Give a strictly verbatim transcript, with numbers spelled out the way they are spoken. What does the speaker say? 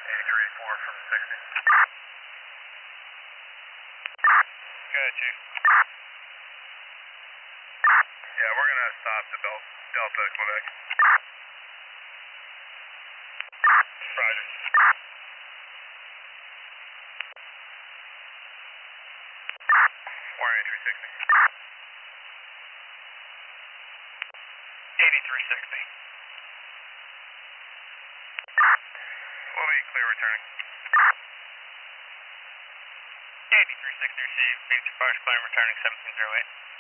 eighty-three four from sixty. Good, Chief. Yeah, we're going to stop to Del Delta, Quebec. Roger. Warren three sixty. eighty-three sixty. We'll be clear returning. eighty-three sixty received. eighty-three fire clear returning seventeen oh eight.